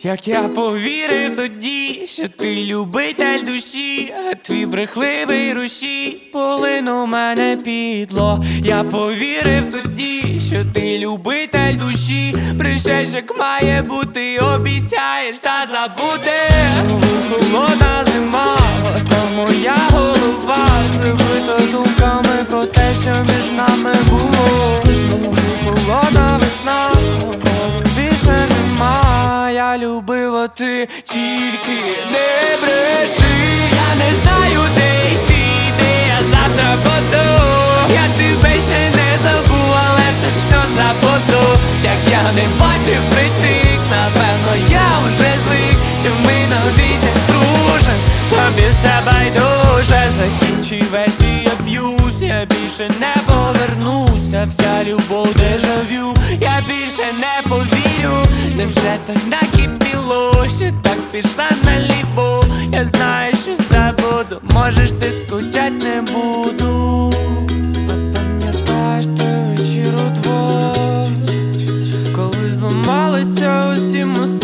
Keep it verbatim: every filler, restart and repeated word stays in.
Як я повірив тоді, що ти любитель душі, а твій брехливий рушій полинув мене підло. Я повірив тоді, що ти любитель душі, прийшеш як має бути, обіцяєш та забудеш. Холодна зима, та моя голова забита думками про те, що між нами було. Знову холодна весна, більше нема. Я любив, а ти тільки не бреши. Я не знаю, де йти, де я завтра буду. Я тебе ще не забув, але точно забуду. Як я не бачив притик, напевно я вже звик, що ми нові не дружим, тобі все байдуже. Закінчив весь свій аб'юз, я більше не повернуся. Вся любов дежавю, я більше не повірю. Невже так накипіло, що так пішла наліво? Я знаю, що забуду, можеш ти скучать не буду. А пам'ятаєш той вечір удвох, коли зламалися усі мости.